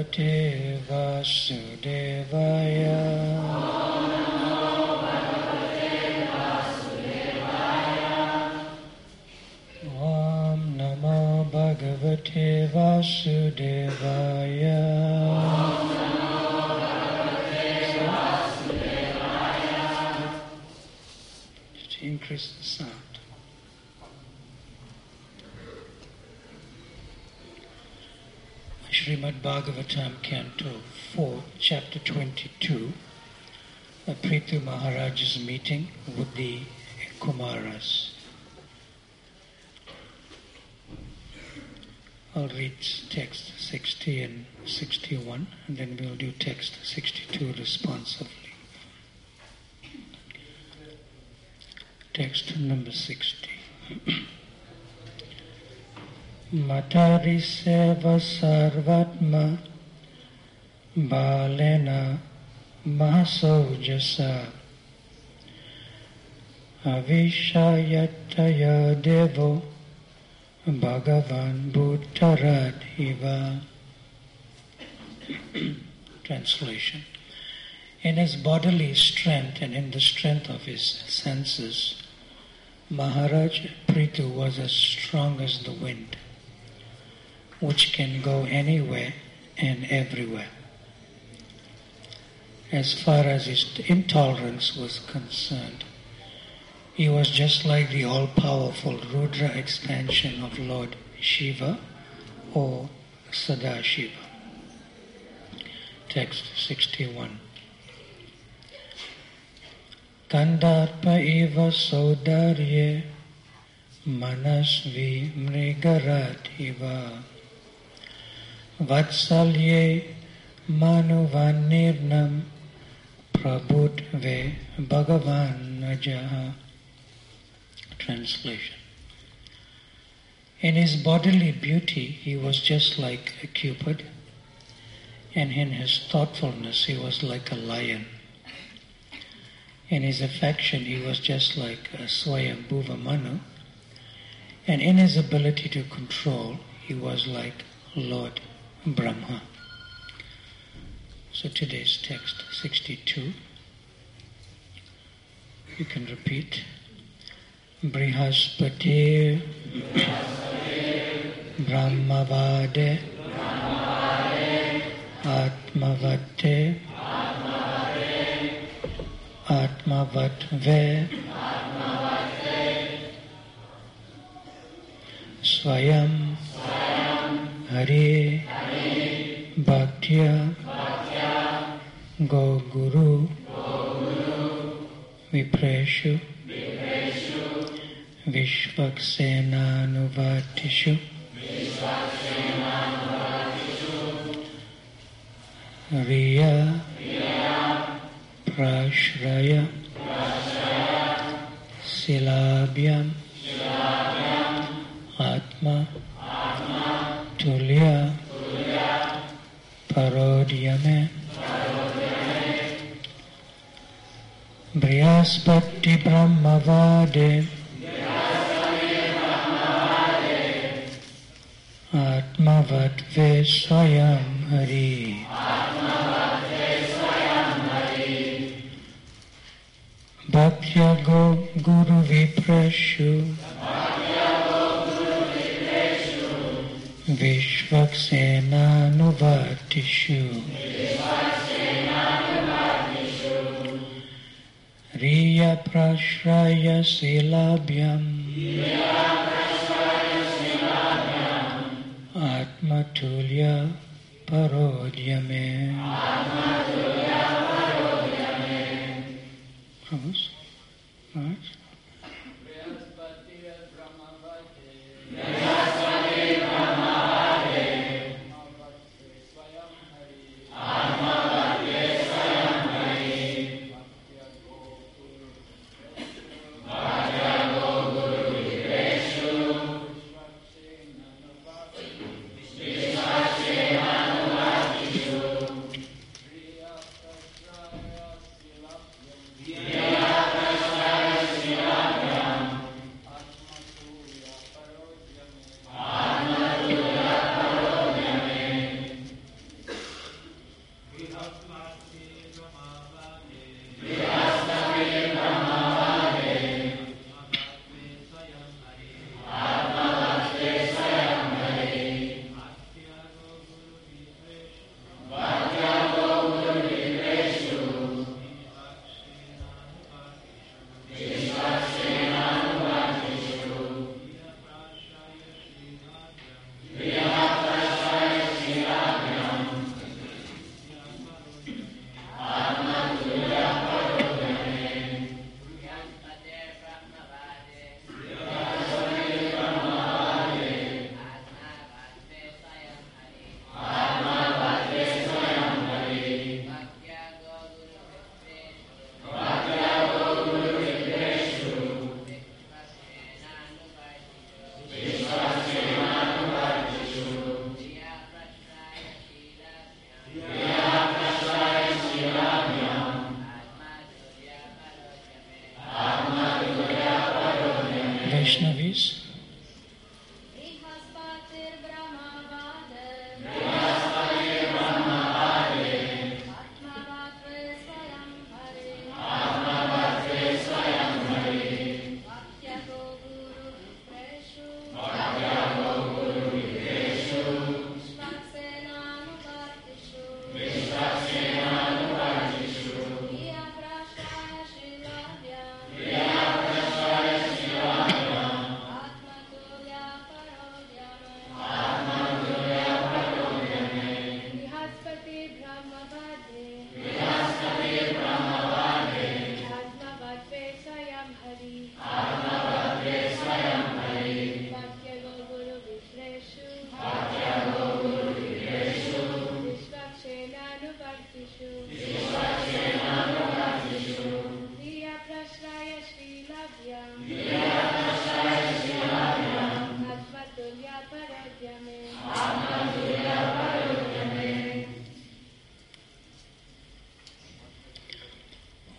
Bhagavate Vasudevaya. Om Namo Bhagavate Vasudevaya. Just increase the sound. Srimad Bhagavatam, Canto 4, Chapter 22, Prithu Maharaj's meeting with the Kumaras. I'll read text 60 and 61, and then we'll do text 62 responsively. Text number 60. Matariseva sarvatma balena mahasojasa avishayataya devo bhagavan bhutaradhiva. Translation. In his bodily strength and in the strength of his senses, Maharaj Prithu was as strong as the wind, which can go anywhere and everywhere. As far as his intolerance was concerned, he was just like the all-powerful Rudra expansion of Lord Shiva or Sadashiva. Text 61. Kandarpa eva sodarye manasvi mrigaradhiva vatsalye manuvanirnam prabhutve bhagavan. Translation. In his bodily beauty, he was just like a Cupid, and in his thoughtfulness, he was like a lion. In his affection, he was just like a Swayambhuva Manu, and in his ability to control, he was like Lord Brahma. So today's text 62. You can repeat. Brihaspati Brahmavade Atmavate Atmavatve Swayam Hari Bhaktya Go Guru Vipreshu Vishvaksenanuvatishu Riya Prashraya Silabhyam Atma Tulya Parodyame Brihaspati Brahmavade Atmavatve Swayam Hari Bhaktya Go Guru Vipreshu Vishvaksenanuvatishu Riya Prashraya Silabhyam Atmatulya Parodyame. Promise? All right. Yeah.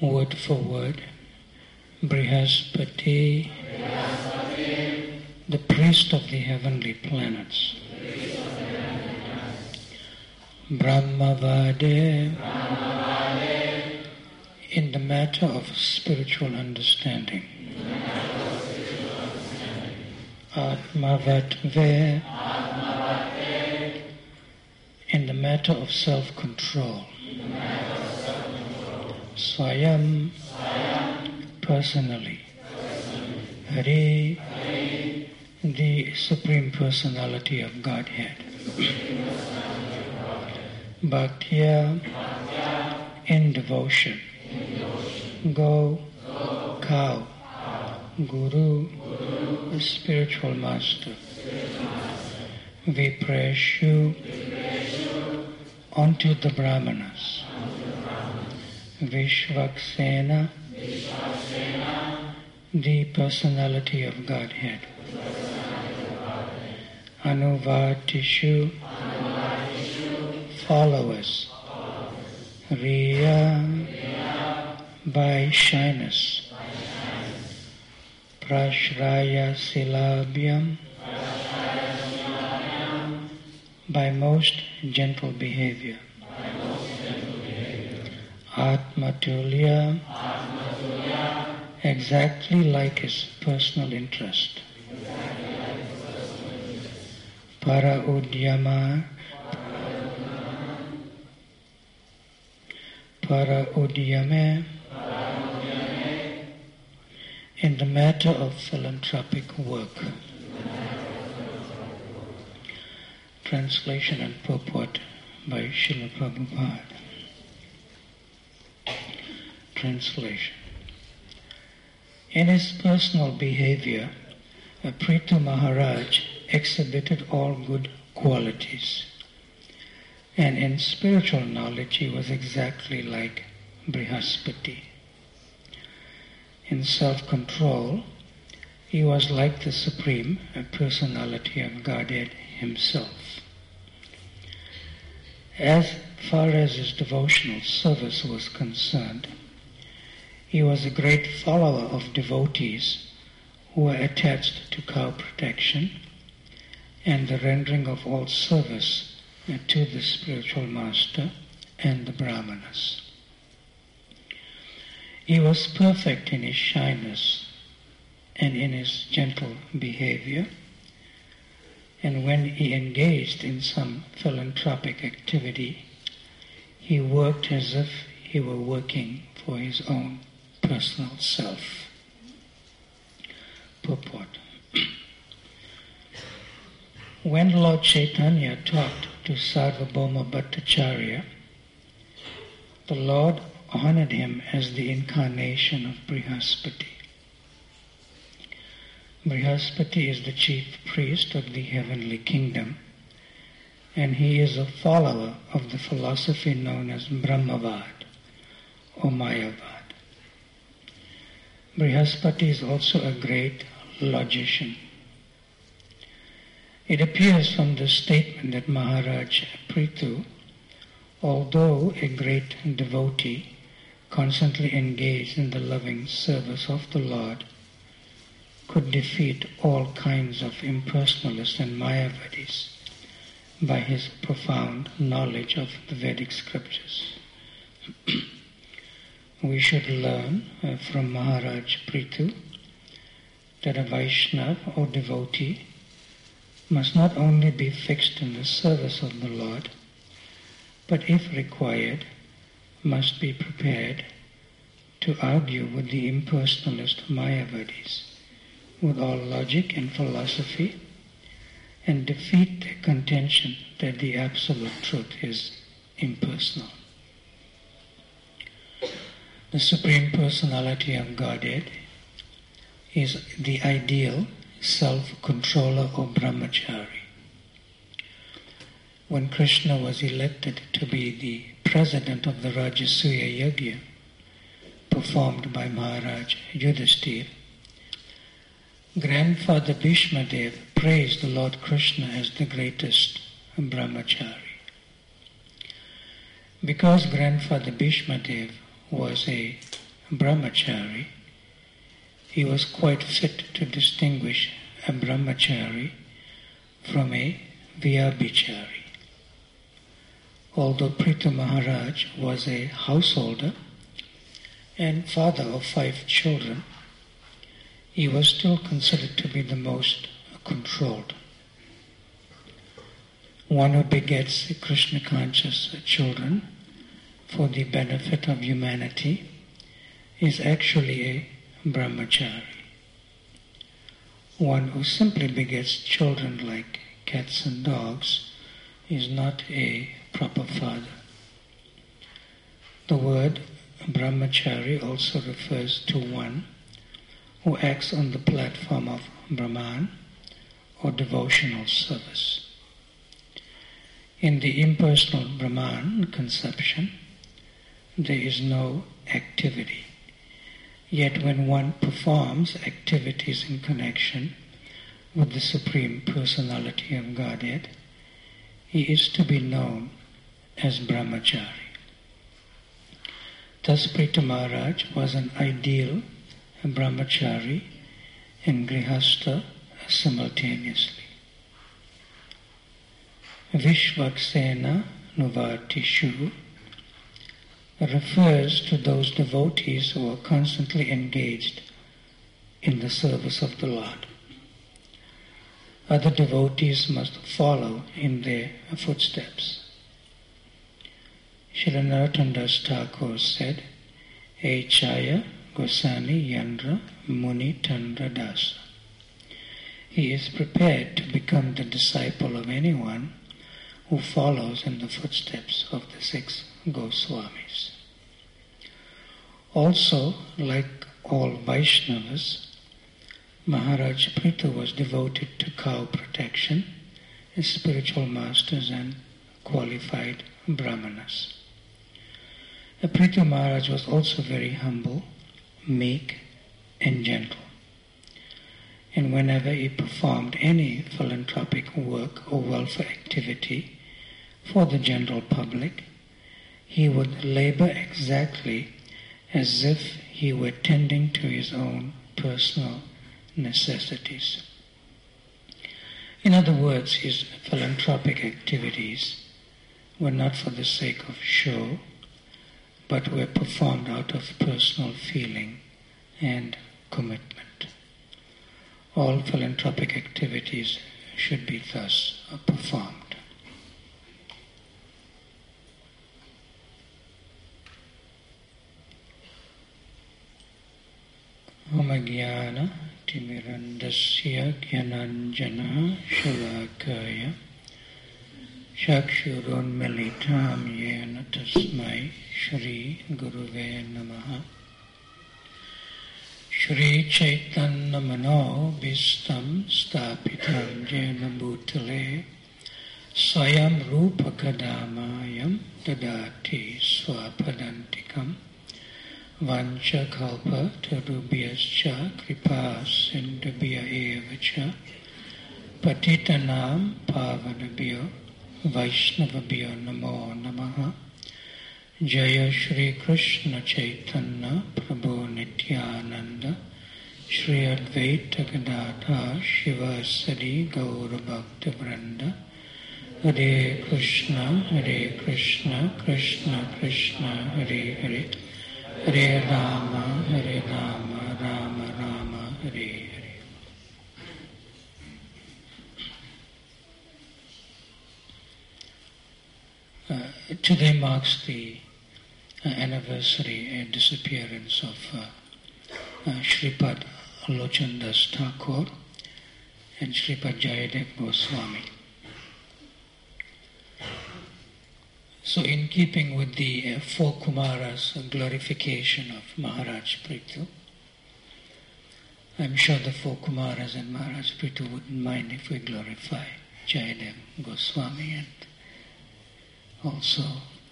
word for word. Brihaspati, the priest of the heavenly planets. Brahmavade, in the matter of spiritual understanding. Atmavatve, in the matter of self-control. Swayam, personally. Hari, the Supreme Personality of Godhead. Bhaktya, in devotion. Go, cow. Guru, the spiritual master. Vipreshu, onto the Brahmanas. Vishvaksena, the personality of Godhead. Anuvatishu, followers. Riya, by shyness. Prashraya silabhyam, by most gentle behavior. Atmatulya, exactly like his personal interest. Para-udyama, para-udyame, in the matter of philanthropic work. Translation and purport by Srila Prabhupada. Translation. In his personal behavior, Prithu Maharaj exhibited all good qualities, and in spiritual knowledge he was exactly like Brihaspati. In self-control, he was like the Supreme Personality of Godhead himself. As far as his devotional service was concerned, he was a great follower of devotees who were attached to cow protection and the rendering of all service to the spiritual master and the Brahmanas. He was perfect in his shyness and in his gentle behavior, and when he engaged in some philanthropic activity, he worked as if he were working for his own personal self. Purport. When Lord Chaitanya talked to Sarvabhauma Bhattacharya, the Lord honored him as the incarnation of Brihaspati. Brihaspati is the chief priest of the heavenly kingdom, and he is a follower of the philosophy known as Brahmavad or Mayavad. Brihaspati is also a great logician. It appears from the statement that Maharaj Prithu, although a great devotee, constantly engaged in the loving service of the Lord, could defeat all kinds of impersonalists and Mayavadis by his profound knowledge of the Vedic scriptures. We should learn from Maharaj Prithu that a Vaishnava or devotee must not only be fixed in the service of the Lord, but if required, must be prepared to argue with the impersonalist Mayavadis with all logic and philosophy and defeat their contention that the absolute truth is impersonal. The Supreme Personality of Godhead is the ideal self-controller or brahmachari. When Krishna was elected to be the president of the Rajasuya Yajna, performed by Maharaj Yudhishthira, Grandfather Bhishmadev praised the Lord Krishna as the greatest brahmachari. Because Grandfather Bhishmadev was a brahmachari, he was quite fit to distinguish a brahmachari from a vyabhichari. Although Prithu Maharaj was a householder and father of 5 children, he was still considered to be the most controlled. One who begets Krishna-conscious children for the benefit of humanity is actually a brahmachari. One who simply begets children like cats and dogs is not a proper father. The word brahmachari also refers to one who acts on the platform of Brahman or devotional service. In the impersonal Brahman conception, there is no activity. Yet when one performs activities in connection with the Supreme Personality of Godhead, he is to be known as brahmachari. Thus Prithu Maharaj was an ideal brahmachari and grihastha simultaneously. Vishvaksena Nuvartishu refers to those devotees who are constantly engaged in the service of the Lord. Other devotees must follow in their footsteps. Srila Narottam Das Thakur said, Echaya Gosani Yandra Muni Tandra Dasa. He is prepared to become the disciple of anyone who follows in the footsteps of the 6 Goswamis. Also, like all Vaishnavas, Maharaj Prithu was devoted to cow protection, his spiritual masters and qualified brahmanas. Prithu Maharaj was also very humble, meek and gentle. And whenever he performed any philanthropic work or welfare activity for the general public, he would labor exactly as if he were tending to his own personal necessities. In other words, his philanthropic activities were not for the sake of show, but were performed out of personal feeling and commitment. All philanthropic activities should be thus performed. Omajnana timirandasya gyananjana shalakaya chakshurunmilitam yena tasmai Shri Guruve Namaha. Shri Chaitanya Mano Bhistam Stapitam Jena Bhutale Swayam Rupa Kadamayam Dadati Swapadantikam Vancha Kalpa Tarubhyascha Kripa Sindhubhya Evacha Patitanam Pavanabhyo Vaishnavabhyo Namo Namaha. Jaya Shri Krishna Chaitanya Prabhu Nityananda Shri Advaita Gadadhar Shivasari Gaura Bhakta Vrinda Hare Krishna Krishna Krishna Hare Hare Hare Rama Rama Rama Hare Hare. Today marks the anniversary and disappearance of Shripad Lochan Das Thakur and Shripad Jayadev Goswami. So in keeping with the 4 Kumaras glorification of Maharaj Prithu, I'm sure the 4 Kumaras and Maharaj Prithu wouldn't mind if we glorify Jayadev Goswami and also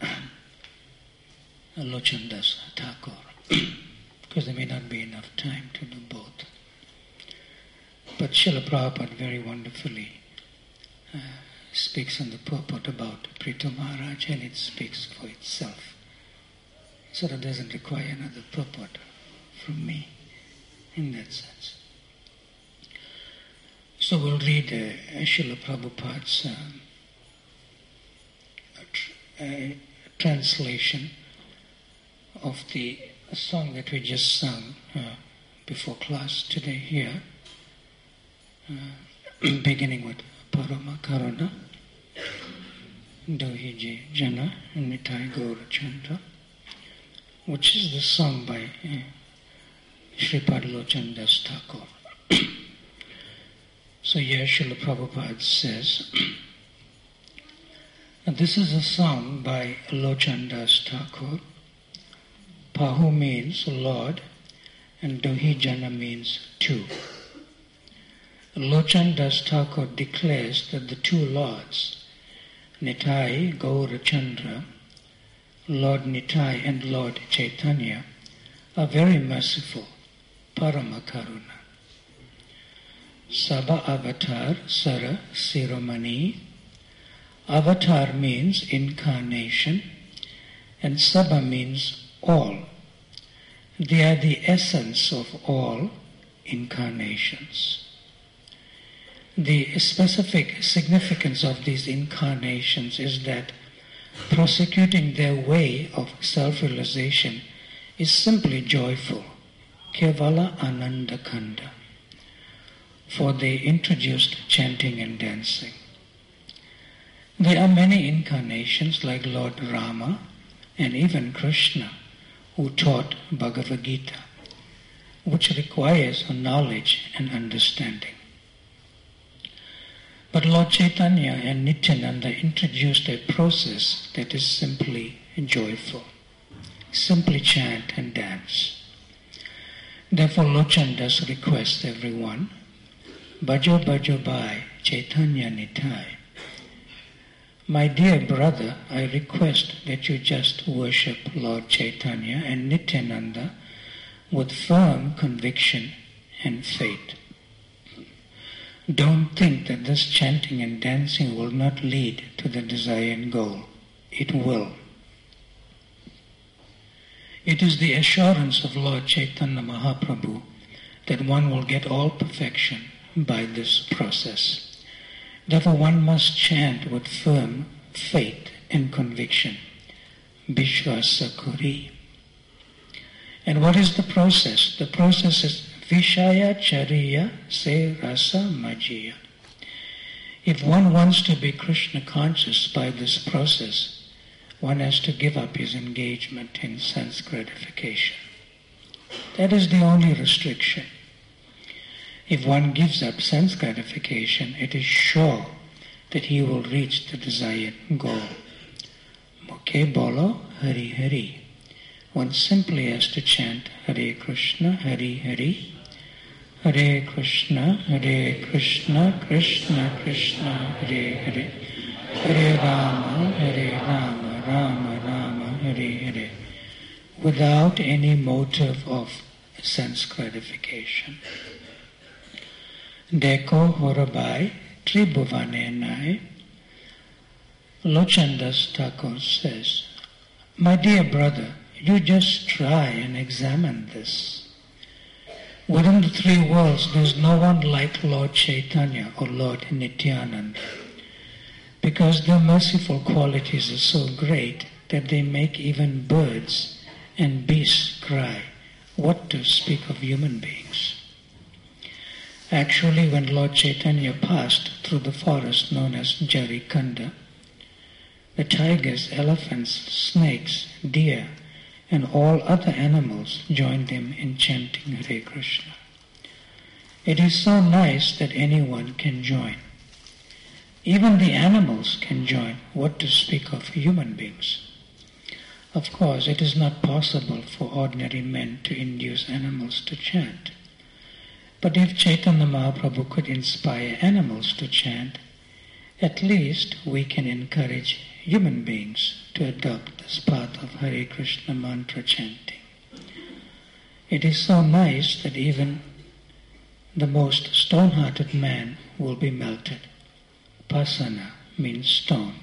Lochan Das Thakur, because there may not be enough time to do both. But Srila Prabhupada very wonderfully speaks in the purport about Prithu Maharaj, and it speaks for itself. So it doesn't require another purport. from me, in that sense. So we'll read Srila Prabhupada's translation of the song that we just sung before class today here, beginning with Parama Karuna, Dohiji Jana Nitai Gaura Chandra, which is the song by Sripad Lochan Das Thakur. So here Srila Prabhupada says, this is a song by Lochan Das Thakur. Pahu means Lord and Dohi Jana means two. Lochan Das Thakur declares that the two Lords, Nitai Gaura Chandra, Lord Nitai and Lord Chaitanya, are very merciful, Parama Karuna. Sabha Avatar Sara Siromani. Avatar means incarnation and Sabha means all. They are the essence of all incarnations. The specific significance of these incarnations is that prosecuting their way of self-realization is simply joyful, Kevala Ananda Kanda, for they introduced chanting and dancing. There are many incarnations like Lord Rama and even Krishna who taught Bhagavad Gita, which requires knowledge and understanding. But Lord Chaitanya and Nityananda introduced a process that is simply joyful. Simply chant and dance. Therefore Lochan Das requests everyone, Bhajo Bhajo Bhai Chaitanya Nitai. My dear brother, I request that you just worship Lord Chaitanya and Nityananda with firm conviction and faith. Don't think that this chanting and dancing will not lead to the desired goal. It will. It is the assurance of Lord Chaitanya Mahaprabhu that one will get all perfection by this process. Therefore one must chant with firm faith and conviction. Vishwasa Kuri. And what is the process? The process is Vishaya Chariya Se Rasa Majiya. If one wants to be Krishna conscious by this process, one has to give up his engagement in sense gratification. That is the only restriction. If one gives up sense gratification, it is sure that he will reach the desired goal. Mukhe bolo Hari Hari. One simply has to chant Hare Krishna, Hari Hari, Hare Krishna, Krishna Krishna, Hare Hare, Hare Rama, Rama Rama, Hare Hare, without any motive of sense gratification. Deko Horabai Tribhuvane Nai. Lochan Das Thakur says, my dear brother, you just try and examine this. Within the three worlds, there is no one like Lord Chaitanya or Lord Nityananda, because their merciful qualities are so great that they make even birds and beasts cry. What to speak of human beings? Actually, when Lord Chaitanya passed through the forest known as Jarikanda, the tigers, elephants, snakes, deer, and all other animals joined him in chanting Hare Krishna. It is so nice that anyone can join. Even the animals can join, what to speak of human beings. Of course, it is not possible for ordinary men to induce animals to chant. But if Chaitanya Mahaprabhu could inspire animals to chant, at least we can encourage human beings to adopt this path of Hare Krishna mantra chanting. It is so nice that even the most stone-hearted man will be melted. Pasana means stone.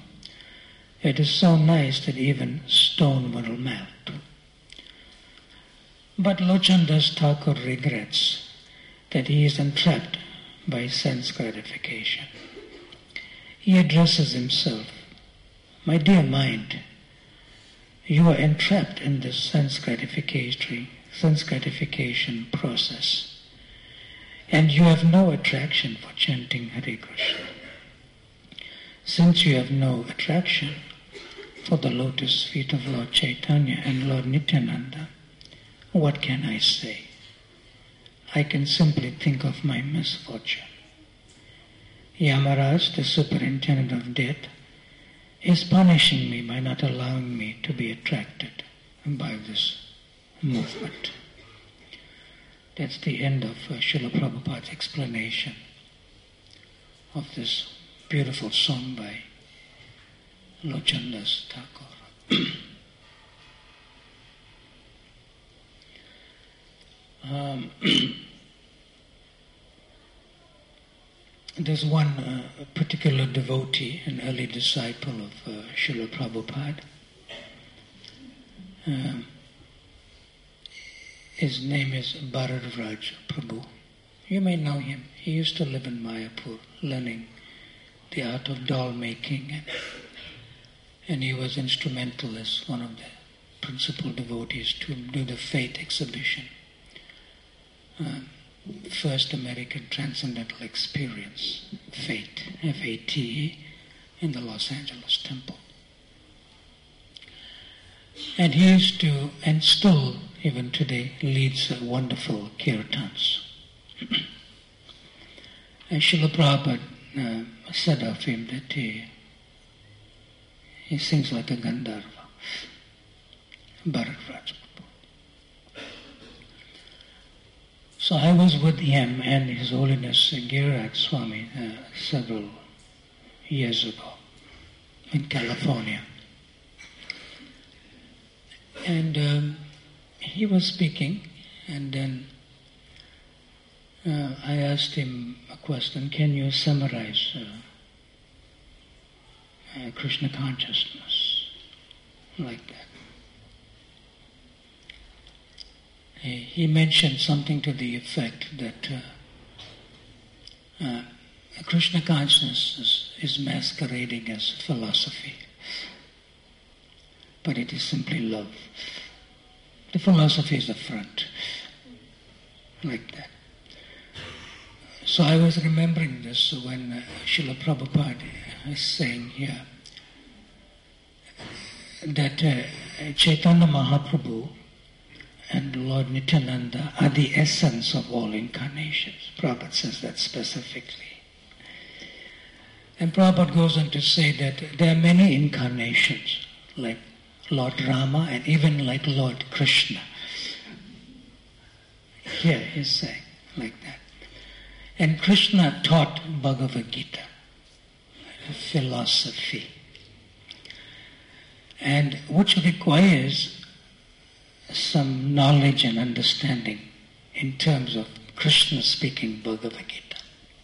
It is so nice that even stone will melt. But Lochanas Thakur regrets that he is entrapped by sense gratification. He addresses himself, "My dear mind, you are entrapped in this sense gratification process, and you have no attraction for chanting Hare Krishna. Since you have no attraction for the lotus feet of Lord Chaitanya and Lord Nityananda, what can I say? I can simply think of my misfortune. Yamaraj, the superintendent of death, is punishing me by not allowing me to be attracted by this movement." That's the end of Srila Prabhupada's explanation of this beautiful song by Lochanas Thakur. There's one particular devotee, an early disciple of Srila Prabhupada. His name is Bharadvaj Prabhu. You may know him. He used to live in Mayapur, learning the art of doll making, and he was instrumental as one of the principal devotees to do the Fate exhibition. First American Transcendental Experience, Fate, F-A-T-E, in the Los Angeles Temple. And he used to, and still, even today, leads wonderful kirtans. And Srila Prabhupada said of him that he sings like a Gandharva, Bharadvaj. So I was with him and His Holiness Giriraj Swami several years ago in California. And he was speaking, and then I asked him a question: "Can you summarize Krishna consciousness like that?" He mentioned something to the effect that Krishna consciousness is masquerading as philosophy, but it is simply love. The philosophy is a front, like that. So I was remembering this when Srila Prabhupada is saying here that Chaitanya Mahaprabhu and Lord Nityananda are the essence of all incarnations. Prabhupada says that specifically. And Prabhupada goes on to say that there are many incarnations, like Lord Rama and even like Lord Krishna. Here he's saying like that. And Krishna taught Bhagavad Gita, philosophy, and which requires some knowledge and understanding in terms of Krishna speaking Bhagavad Gita.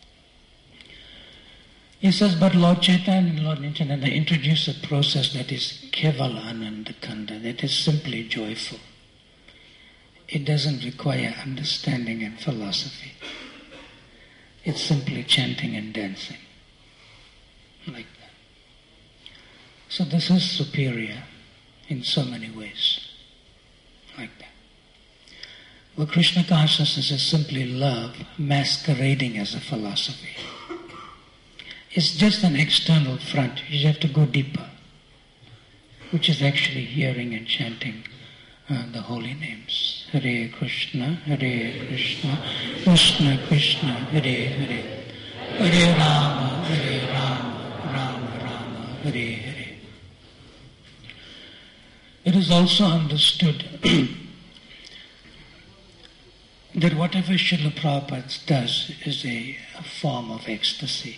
He says, but Lord Chaitanya and Lord Nityananda introduce a process that is Kevala Anandakanda, that is simply joyful. It doesn't require understanding and philosophy. It's simply chanting and dancing, like that. So this is superior in so many ways, like that. Well, Krishna consciousness is simply love masquerading as a philosophy. It's just an external front. You have to go deeper, which is actually hearing and chanting the holy names. Hare Krishna, Krishna Krishna, Hare Hare. Hare Rama, Rama Rama, Hare Hare. It is also understood that whatever Srila Prabhupada does is a form of ecstasy.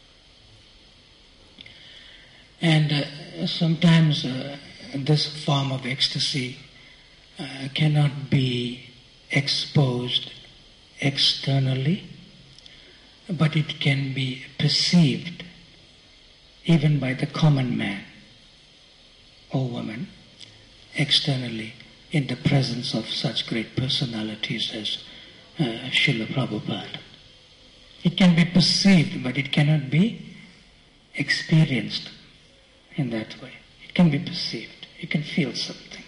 And sometimes this form of ecstasy cannot be exposed externally, but it can be perceived even by the common man or woman externally in the presence of such great personalities as Srila Prabhupada. It can be perceived, but it cannot be experienced in that way. It can be perceived. You can feel something.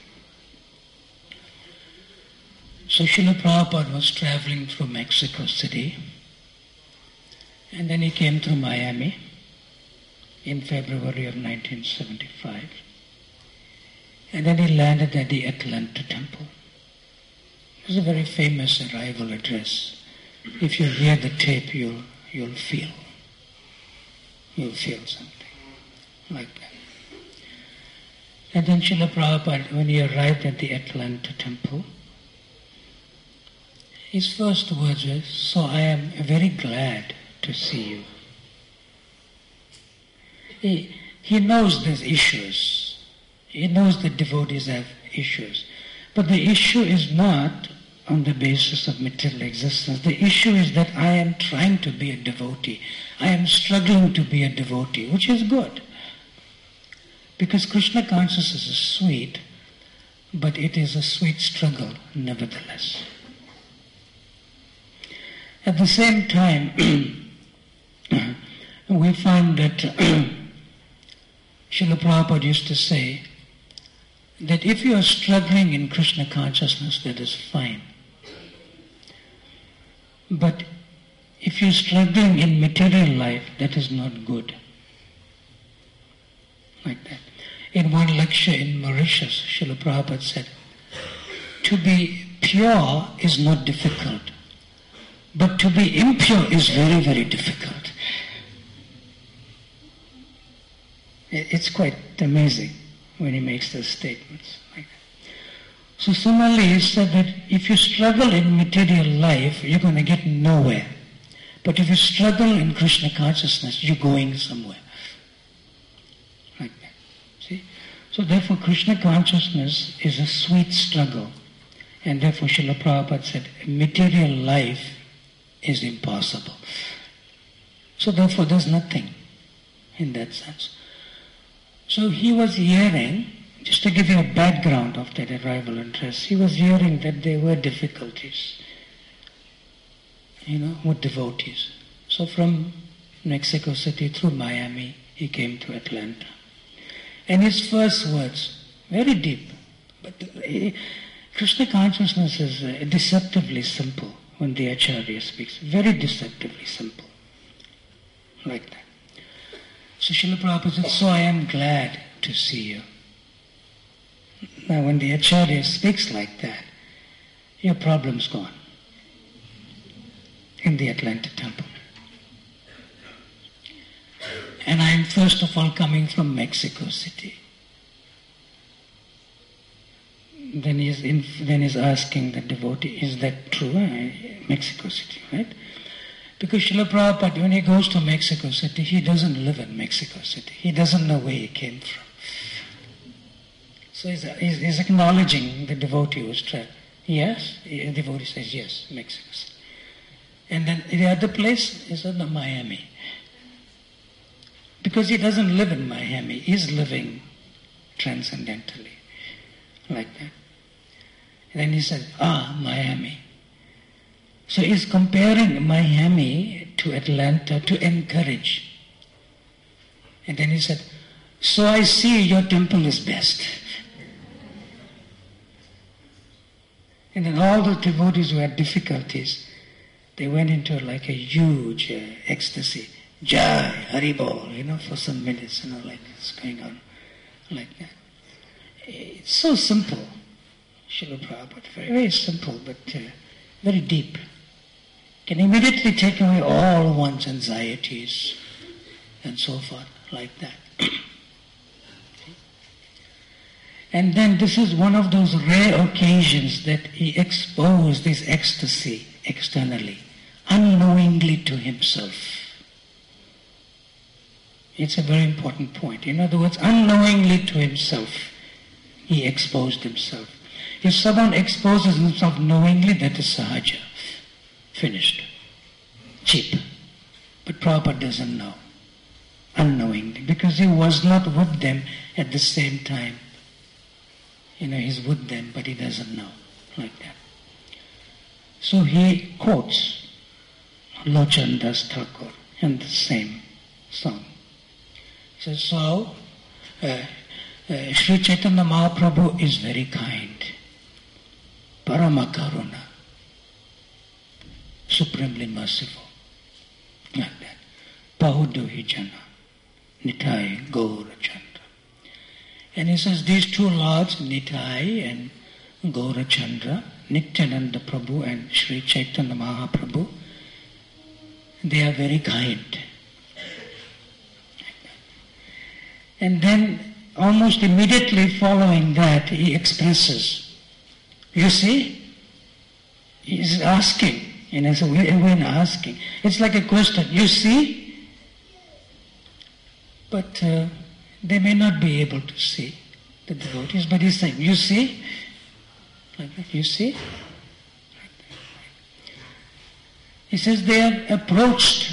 So Srila Prabhupada was traveling through Mexico City, and then he came through Miami in February of 1975. And then he landed at the Atlanta Temple. It was a very famous arrival address. If you hear the tape, you'll feel. You'll feel something like that. And then Srila Prabhupada, when he arrived at the Atlanta Temple, his first words were, "So I am very glad to see you." He knows there's issues. He knows that devotees have issues. But the issue is not on the basis of material existence. The issue is that I am trying to be a devotee. I am struggling to be a devotee, which is good. Because Krishna consciousness is sweet, but it is a sweet struggle nevertheless. At the same time, we find that Srila Prabhupada used to say that if you are struggling in Krishna consciousness, that is fine. But if you're struggling in material life, that is not good. Like that. In one lecture in Mauritius, Srila Prabhupada said, to be pure is not difficult, but to be impure is very, very difficult. It's quite amazing when he makes those statements like that. So similarly, he said that if you struggle in material life, you're going to get nowhere. But if you struggle in Krishna consciousness, you're going somewhere. Like that. See? So therefore, Krishna consciousness is a sweet struggle. And therefore, Srila Prabhupada said, material life is impossible. So therefore, there's nothing in that sense. So he was hearing, just to give you a background of that arrival address, he was hearing that there were difficulties, with devotees. So from Mexico City through Miami, he came to Atlanta. And his first words, very deep, but Krishna consciousness is deceptively simple when the Acharya speaks, very deceptively simple, like that. So Srila Prabhupada said, "So I am glad to see you." Now when the Acharya speaks like that, your problem's gone in the Atlanta Temple. And I am first of all coming from Mexico City. Then he's asking the devotee, is that true? Mexico City, right? Because Srila Prabhupada, when he goes to Mexico City, he doesn't live in Mexico City. He doesn't know where he came from. So he's acknowledging the devotee who's traveling. Yes? The devotee says, yes, Mexico City. And then the other place, he said, no, Miami. Because he doesn't live in Miami. He's living transcendentally, like that. And then he said, Miami. So he's comparing Miami to Atlanta to encourage. And then he said, so I see your temple is best. And then all the devotees who had difficulties, they went into like a huge ecstasy. Jai, Haribol, for some minutes, like it's going on like that. It's so simple, Srila Prabhupada, very, very simple, but very deep. Can immediately take away all one's anxieties and so forth, like that. And then this is one of those rare occasions that he exposed his ecstasy externally, unknowingly to himself. It's a very important point. In other words, unknowingly to himself, he exposed himself. If someone exposes himself knowingly, that is sahaja. Finished. Cheap. But Prabhupada doesn't know. Unknowingly. Because he was not with them at the same time. He's with them, but he doesn't know, like that. So he quotes Lochan Das Thakur in the same song. He says, so Sri Chaitanya Mahaprabhu is very kind, Paramakaruna, supremely merciful, like that. Pahuduhi Jana, Nitai Gaurachandra. And he says these two lords, Nitai and Gaurachandra, Nityananda Prabhu and Sri Chaitanya Mahaprabhu, they are very kind. And then almost immediately following that, he expresses, you see, he's asking, and as when asking, it's like a question, you see? But they may not be able to see, the devotees, but he's saying, you see? Like that, you see? He says they have approached,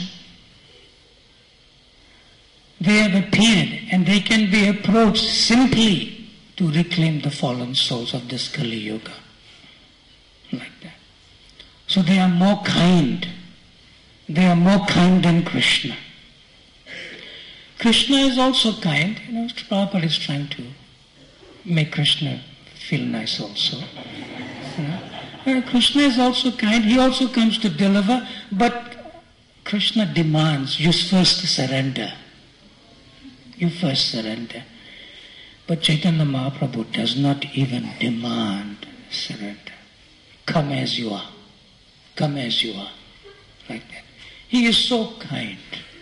they have appeared, and they can be approached simply to reclaim the fallen souls of this Kali Yuga. Like that. So they are more kind. They are more kind than Krishna. Krishna is also kind. Prabhupada is trying to make Krishna feel nice also. Krishna is also kind. He also comes to deliver, but Krishna demands you first surrender. You first surrender. But Chaitanya Mahaprabhu does not even demand surrender. Come as you are. Come as you are. Like that. He is so kind.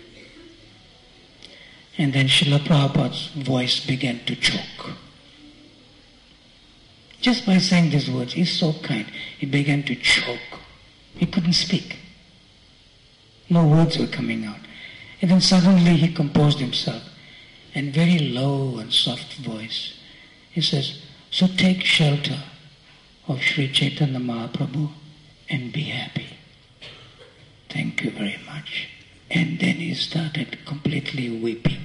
And then Srila Prabhupada's voice began to choke. Just by saying these words, he's so kind, he began to choke. He couldn't speak. No words were coming out. And then suddenly he composed himself. And very low and soft voice, he says, so take shelter of Sri Chaitanya Mahaprabhu and be happy. Thank you very much. And then he started completely weeping.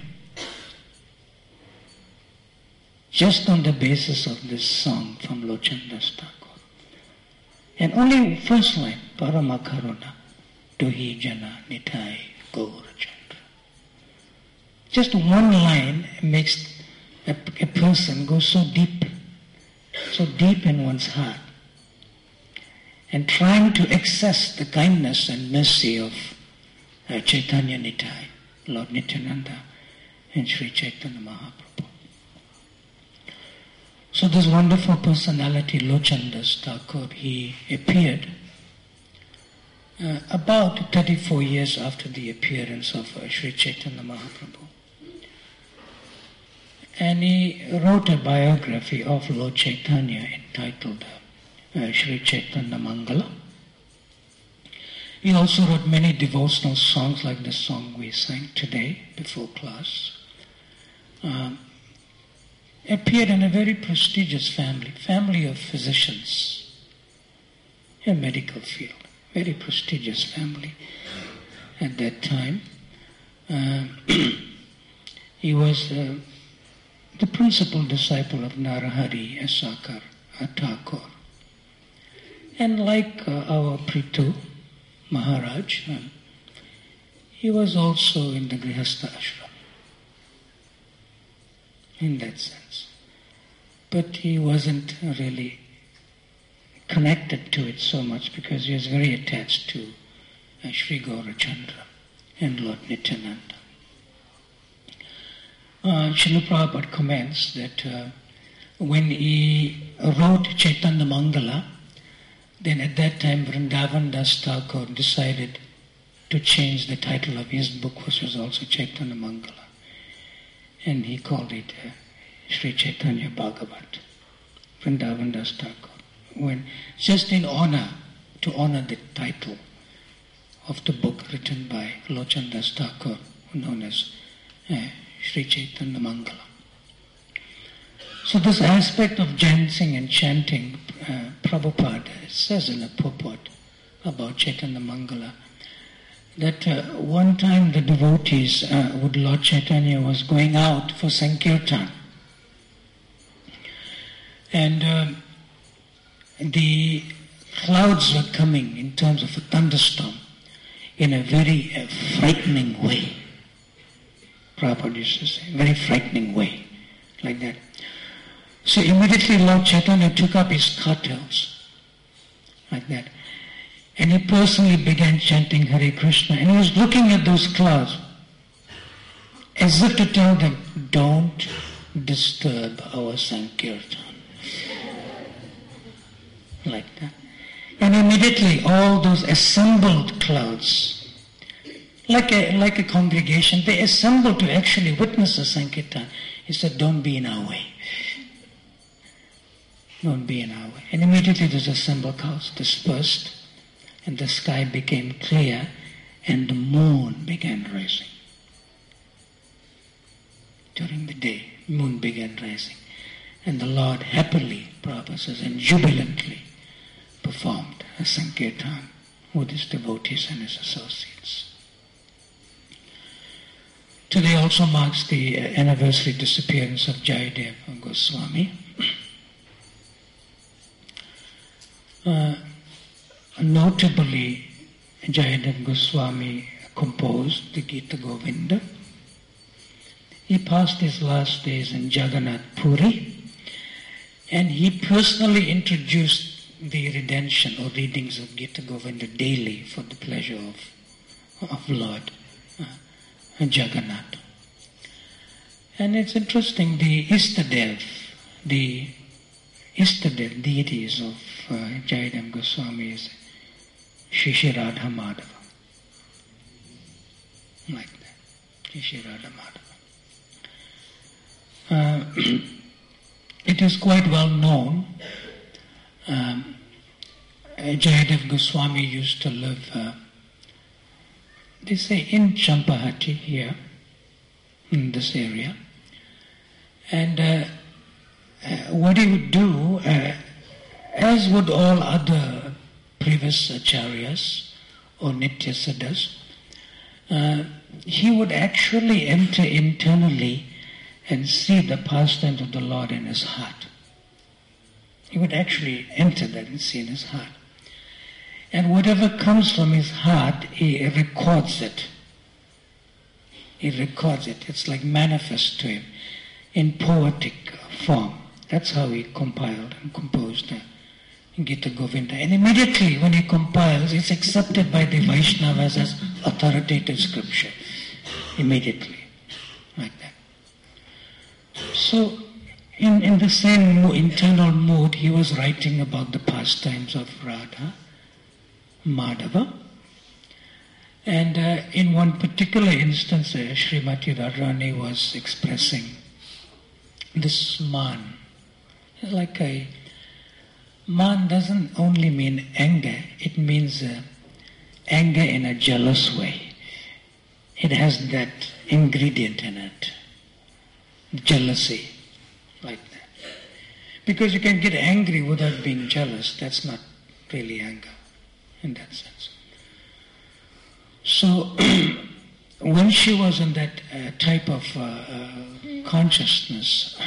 Just on the basis of this song from Lochan Das Thakur. And only first line, Paramakaruna, Duhi Jana Nitai Gaurachandra. Just one line makes a person go so deep in one's heart. And trying to access the kindness and mercy of Chaitanya Nitai, Lord Nityananda and Sri Chaitanya Mahaprabhu. So this wonderful personality, Lochan Das Thakur, he appeared about 34 years after the appearance of Sri Chaitanya Mahaprabhu. And he wrote a biography of Lord Chaitanya entitled Sri Chaitanya Mangala. He also wrote many devotional songs like the song we sang today before class. Appeared in a very prestigious family of physicians, a medical field, very prestigious family at that time. He was the principal disciple of Narahari Asakar Thakur. And like our Prithu Maharaj, he was also in the Grihastha ashram, in that sense. But he wasn't really connected to it so much because he was very attached to Sri Gaurachandra and Lord Nityananda. Srila Prabhupada comments that when he wrote Chaitanya Mangala, then at that time Vrindavan Das Thakur decided to change the title of his book, which was also Chaitanya Mangala. And he called it Sri Chaitanya Bhagavat, Vrindavan Das Thakur. When, just in honor, to honor the title of the book written by Lochan Das Thakur, known as Sri Chaitanya Mangala. So this aspect of dancing and chanting, Prabhupada says in a purport about Chaitanya Mangala, that one time the devotees with Lord Chaitanya was going out for Sankirtan. And the clouds were coming in terms of a thunderstorm in a very frightening way. Prabhupada used to say, very frightening way, like that. So immediately Lord Chaitanya took up his cartels, like that. And he personally began chanting Hare Krishna. And he was looking at those clouds as if to tell them, don't disturb our Sankirtan. Like that. And immediately all those assembled clouds, like a congregation, they assembled to actually witness the Sankirtan. He said, don't be in our way. Don't be in our way. And immediately those assembled clouds dispersed, and the sky became clear, and the moon began rising. During the day, moon began rising. And the Lord happily, Prabhupada says, and jubilantly performed a Sankirtan with his devotees and his associates. Today also marks the anniversary disappearance of Jayadev Goswami. Notably, Jayadev Goswami composed the Gita Govinda. He passed his last days in Jagannath Puri, and he personally introduced the redemption or readings of Gita Govinda daily for the pleasure of Lord Jagannath. And it's interesting, the Istadev deities of Jayadev Goswami is Shri Radha Madhava. Like that, Shri Radha Madhava. It is quite well known. Jayadev Goswami used to live, they say, in Champahati here, in this area. And what he would do, as would all other previous acharyas or Nityasadas, he would actually enter internally and see the pastimes of the Lord in his heart. He would actually enter that and see in his heart. And whatever comes from his heart, he records it. He records it. It's like manifest to him in poetic form. That's how he compiled and composed the Gita Govinda. And immediately when he compiles, it's accepted by the Vaishnavas as authoritative scripture. Immediately. Like that. So, in the same internal mood, he was writing about the pastimes of Radha Madhava. And in one particular instance, Srimati Radharani was expressing this man. It's like man doesn't only mean anger, it means anger in a jealous way. It has that ingredient in it. Jealousy, like that. Because you can get angry without being jealous. That's not really anger in that sense. So when she was in that type of consciousness,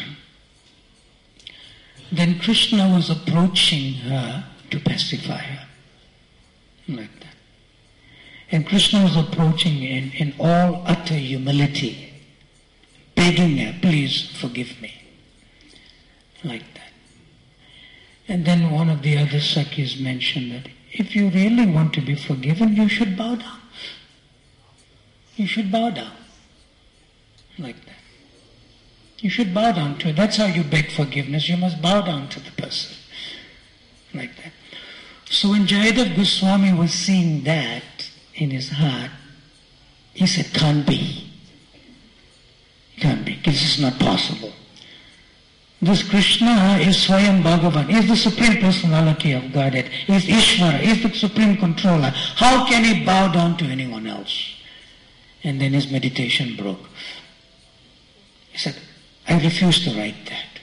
then Krishna was approaching her to pacify her, like that. And Krishna was approaching in all utter humility, begging her, please forgive me, like that. And then one of the other Sakhis mentioned that if you really want to be forgiven, you should bow down. You should bow down, like that. You should bow down to it. That's how you beg forgiveness. You must bow down to the person, like that. So when Jayadev Goswami was seeing that in his heart, he said, can't be. Can't be. This is not possible. This Krishna is Swayam Bhagavan. He is the Supreme Personality of Godhead. He is Ishvara. He is the Supreme Controller. How can he bow down to anyone else? And then his meditation broke. He said, I refuse to write that.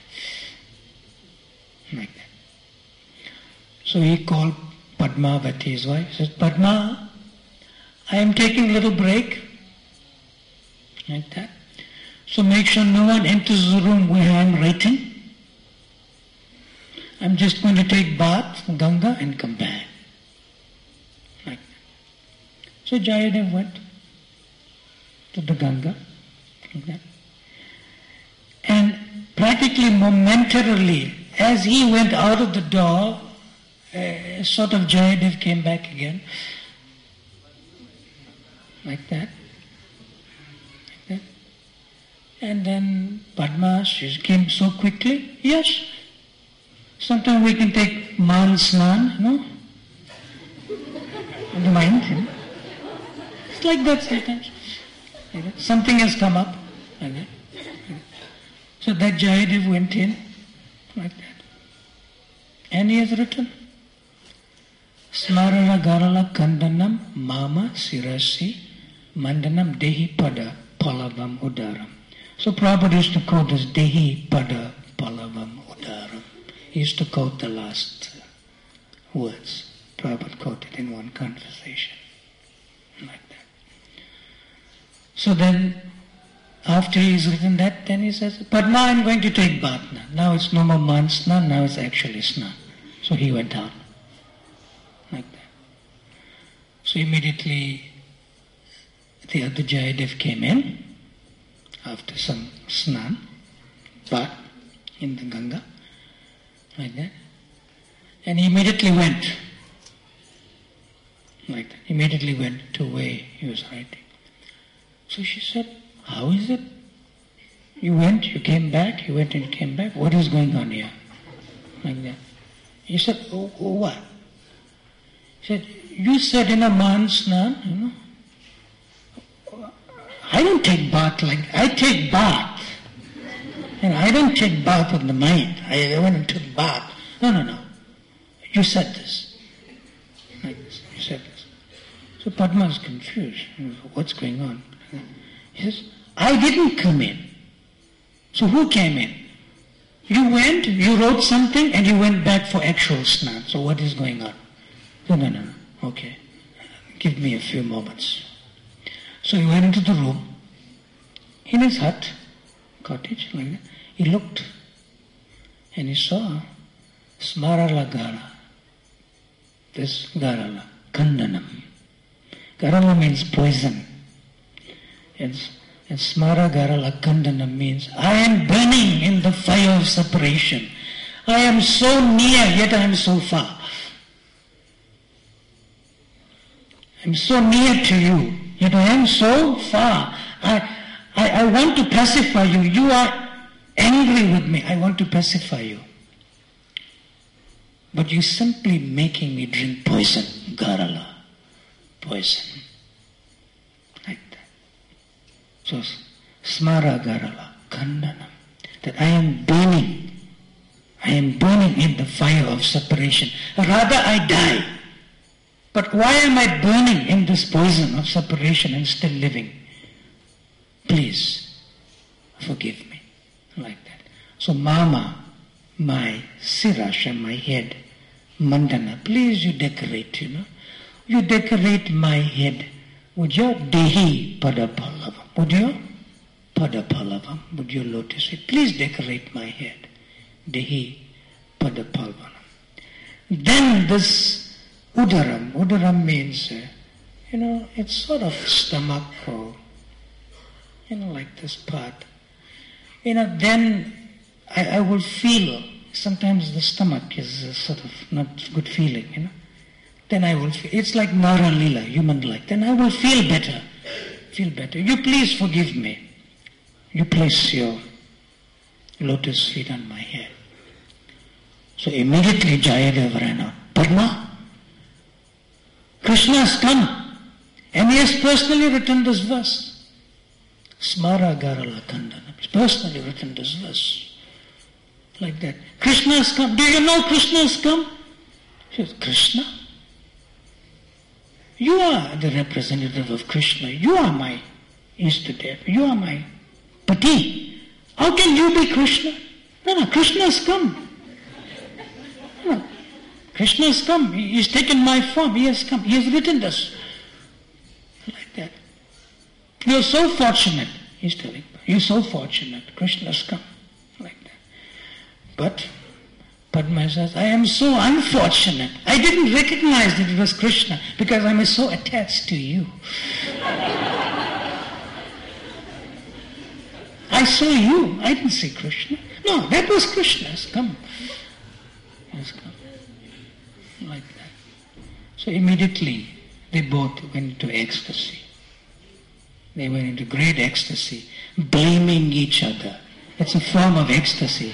Like that. So he called Padmavati, his wife. He said, Padma, I am taking a little break. Like that. So make sure no one enters the room where I am writing. I'm just going to take bath, Ganga, and come back. Like that. So Jayadev went to the Ganga. Like that. And practically momentarily, as he went out of the door, sort of Jayadev came back again. Like that. Like that. And then Padma, she came so quickly. Yes. Sometimes we can take man snan, no? In the mind, you know? It's like that sometimes. Like that. Something has come up. Like that. So that Jayadev went in like that. And he has written, Smarara Garala Kandanam Mama Sirasi Mandanam Dehi Pada Palavam Udaram. So Prabhupada used to quote this Dehi Pada Palavam Udaram. He used to quote the last words. Prabhupada quoted in one conversation. Like that. So then, after he's written that, then he says, Padma, I'm going to take bath now. Now it's no more man snan, now it's actually snan. So he went out. Like that. So immediately the other Jayadev came in after some snan, bath in the Ganga. Like that. And he immediately went. Like that. Immediately went to where he was writing. So she said, how is it? You went, you came back, you went and you came back. What is going on here? Like that. He said, oh what? He said, you said in a man snan, you know. I don't take bath I take bath. And I don't take bath with the mind. I went and took bath. No. You said this. Like this. You said this. So Padma is confused. What's going on? He says, I didn't come in. So who came in? You went, you wrote something, and you went back for actual snan. So what is going on? No. Okay. Give me a few moments. So he went into the room, in his hut, cottage, like that. He looked, and he saw Smarala Gara. This Garala, Kandanam. Garala means poison. And Smara Garala Kandana means, I am burning in the fire of separation. I am so near, yet I am so far. I am so near to you, yet I am so far. I want to pacify you. You are angry with me. I want to pacify you. But you're simply making me drink poison. Garala. Poison. So, Smara Garala, Kandanam, that I am burning in the fire of separation. Rather I die. But why am I burning in this poison of separation and still living? Please, forgive me. Like that. So Mama, my Sirasha, my head, Mandana, please you decorate, you know. You decorate my head with your Dehi Padapalavam. Would you? Padapalavam. Would you lotus it? Please decorate my head. Dehi Padapalavam. Then this Udaram. Udaram means, it's sort of stomach or, like this part. Then I will feel, sometimes the stomach is sort of not good feeling, Then I will feel, it's like Nara Lila, human-like. Then I will feel better. You please forgive me. You place your lotus feet on my head. So immediately Jayadev ran out. Padma, Krishna has come. And he has personally written this verse. Smara Garala Kandana. He's personally written this verse. Like that. Krishna has come. Do you know Krishna has come? She says, Krishna? You are the representative of Krishna. You are my Istadev. You are my Pati. How can you be Krishna? No, Krishna has come. No, Krishna has come. He has taken my form. He has come. He has written this. Like that. You are so fortunate, he's telling. You are so fortunate. Krishna has come. Like that. But Padma says, I am so unfortunate. I didn't recognize that it was Krishna because I was so attached to you. I saw you. I didn't see Krishna. No, that was Krishna. Has come. Has come. Like that. So immediately they both went into ecstasy. They went into great ecstasy, blaming each other. It's a form of ecstasy.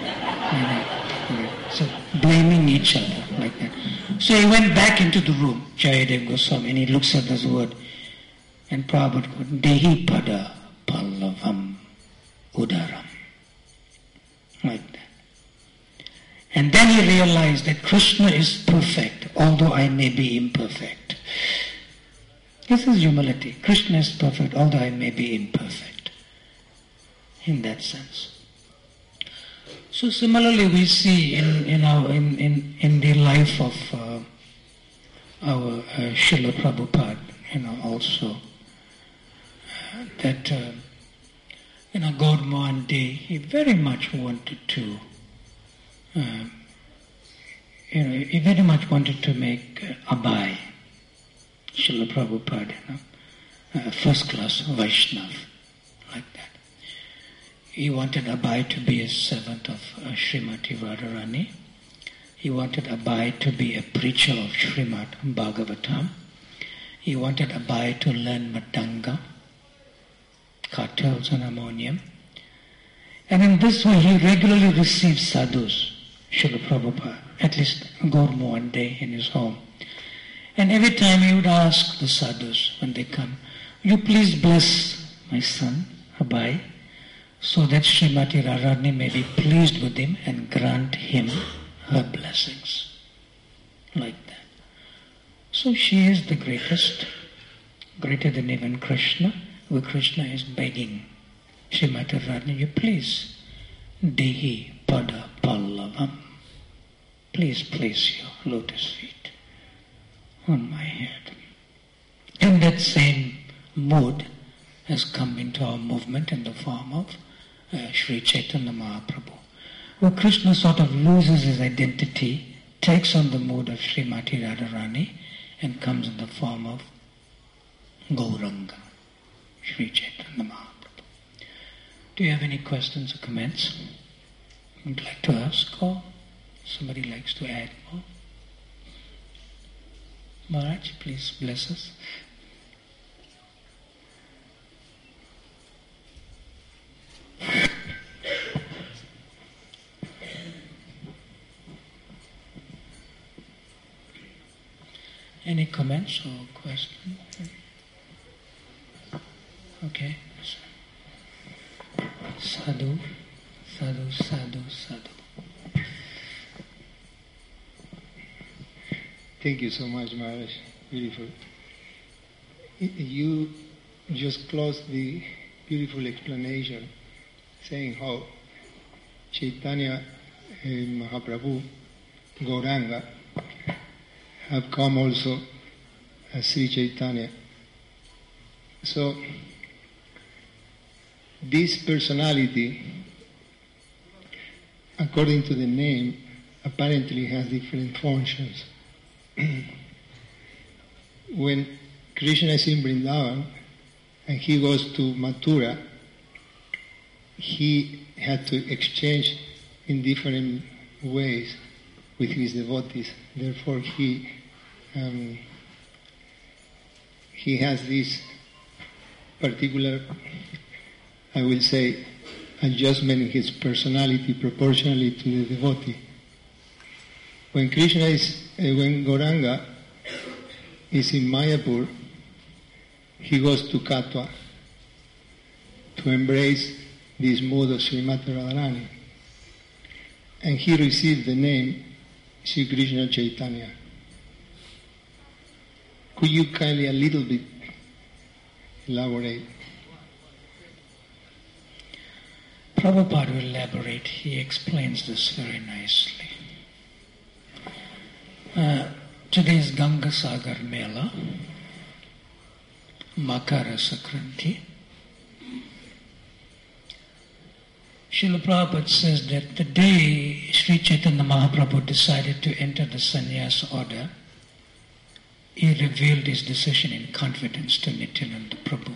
So blaming each other like that. So he went back into the room, Jayadev Goswami, and he looks at this word. And Prabhupada goes, Dehi pada pallavam udaram. Like that. And then he realized that Krishna is perfect, although I may be imperfect. This is humility. Krishna is perfect, although I may be imperfect. In that sense. So similarly, we see in the life of our Srila Prabhupada, also that God one day he very much wanted to, he very much wanted to make Abhay, Srila Prabhupada, first class Vaishnav, like that. He wanted Abhay to be a servant of Srimati Radharani. He wanted Abhay to be a preacher of Srimad Bhagavatam. He wanted Abhay to learn Madanga, cartels and harmonium. And in this way he regularly received sadhus, Srila Prabhupada, at least Gaurma one day in his home. And every time he would ask the sadhus when they come, will you please bless my son, Abhay, so that Srimati Radharani may be pleased with him and grant him her blessings. Like that. So she is the greatest, greater than even Krishna, where Krishna is begging Srimati Radharani, you please, Dehi pada pallavam, please place your lotus feet on my head. And that same mood has come into our movement in the form of Sri Chaitanya Mahaprabhu, where Krishna sort of loses his identity, takes on the mood of Srimati Radharani, and comes in the form of Gauranga, Sri Chaitanya Mahaprabhu. Do you have any questions or comments you'd like to ask, or somebody likes to add more? Maharaj, please bless us. Any comments or questions? Okay. Sadhu, sadhu, sadhu, sadhu. Thank you so much, Maharaj. Beautiful. You just closed the beautiful explanation saying how Chaitanya Mahaprabhu, Gauranga, have come also as Sri Chaitanya. So, this personality, according to the name, apparently has different functions. When Krishna is in Vrindavan and he goes to Mathura, he had to exchange in different ways with his devotees. Therefore, he has this particular, I will say, adjustment in his personality proportionally to the devotee. When Gauranga is in Mayapur, he goes to Katwa to embrace this mood of Srimati Radharani. And he received the name Sri Krishna Chaitanya. Could you kindly a little bit elaborate? Prabhupada will elaborate. He explains this very nicely. Today's Ganga Sagar Mela, Makara Sakranti. Srila Prabhupada says that the day Sri Chaitanya Mahaprabhu decided to enter the sannyas order, he revealed his decision in confidence to Nityananda Prabhu.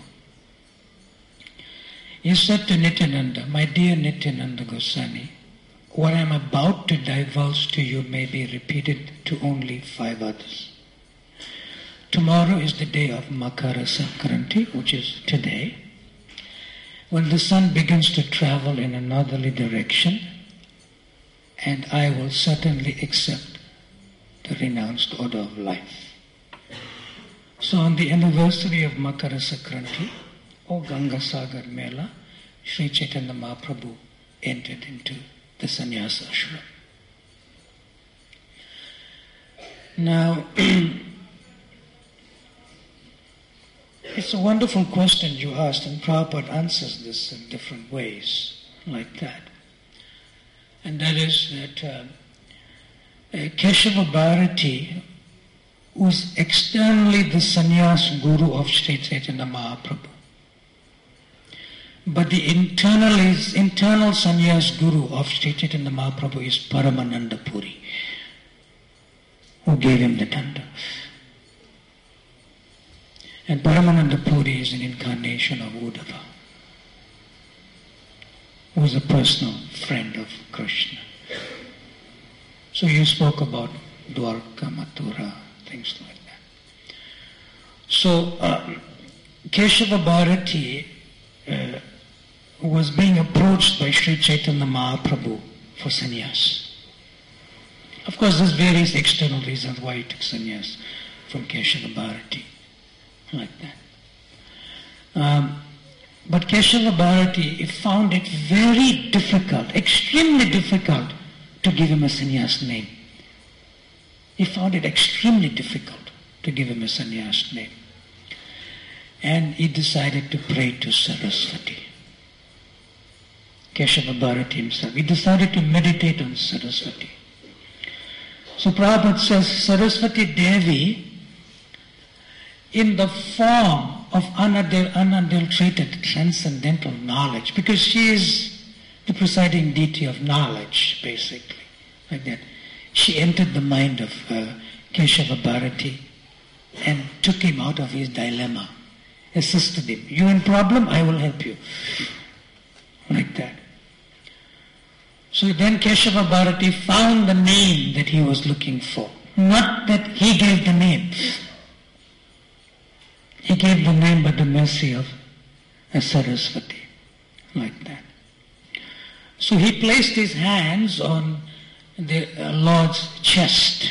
He said to Nityananda, "My dear Nityananda Goswami, what I am about to divulge to you may be repeated to only 5 others. Tomorrow is the day of Makara Sankranti, which is today, when the sun begins to travel in a northerly direction, and I will certainly accept the renounced order of life." So on the anniversary of Makara Sankranti, or Ganga Sagar Mela, Sri Chaitanya Mahaprabhu entered into the sannyasa ashram. Now, it's a wonderful question you asked, and Prabhupada answers this in different ways, like that. And that is that Keshava Bharati was externally the sannyas guru of Sri Chaitanya Mahaprabhu. But the internal sannyas guru of Sri Chaitanya Mahaprabhu is Paramananda Puri, who gave him the danda. And Paramananda Puri is an incarnation of Uddhava, who is a personal friend of Krishna. So you spoke about Dwarka, Mathura, things like that. So Keshava Bharati was being approached by Sri Chaitanya Mahaprabhu for sannyas. Of course, there's various external reasons why he took sannyas from Keshava Bharati, like that. But Keshava Bharati found it very difficult, extremely difficult, to give him a sannyas name. He found it extremely difficult to give him a sannyas name. And he decided to pray to Saraswati. Keshava Bharati himself. He decided to meditate on Saraswati. So Prabhupada says Saraswati Devi, in the form of unadulterated transcendental knowledge, because she is the presiding deity of knowledge, basically, like that. She entered the mind of Keshava Bharati and took him out of his dilemma, assisted him. You in problem? I will help you. Like that. So then Keshava Bharati found the name that he was looking for. Not that he gave the name. He gave the name by the mercy of Saraswati. Like that. So he placed his hands on the Lord's chest.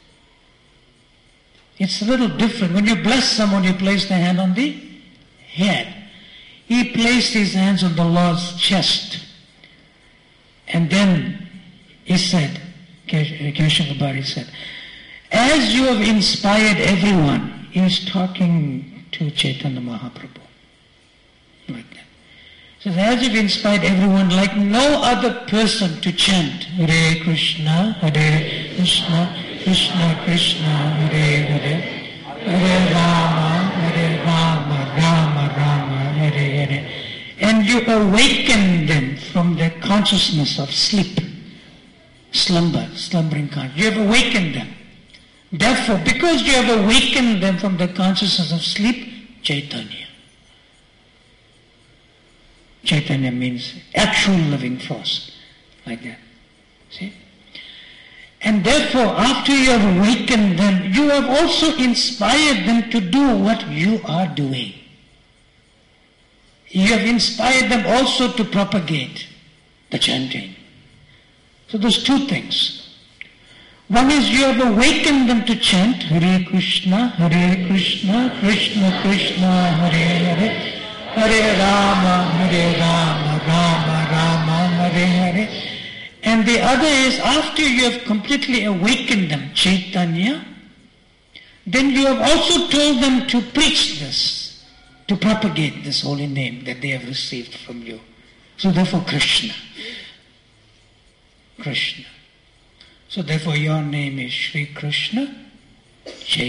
It's a little different. When you bless someone, you place the hand on the head. He placed his hands on the Lord's chest. And then he said, Keshava Bharati said, as you have inspired everyone, he is talking to Chaitanya Mahaprabhu. Like that. He says, as you've inspired everyone like no other person to chant Hare Krishna, Krishna Krishna, Hare Hare, Hare Rama, Rama Rama, Hare Hare. And you awaken them from their consciousness of sleep, slumbering consciousness. You have awakened them. Therefore, because you have awakened them from the consciousness of sleep, Chaitanya. Chaitanya means actual living force, like that. See? And therefore, after you have awakened them, you have also inspired them to do what you are doing. You have inspired them also to propagate the chanting. So there's two things. One is you have awakened them to chant Hare Krishna, Krishna Krishna, Hare Hare, Hare Rama, Rama Rama, Hare Hare. And the other is after you have completely awakened them, Chaitanya, then you have also told them to preach this, to propagate this holy name that they have received from you. So therefore Krishna. So therefore your name is Sri Krishna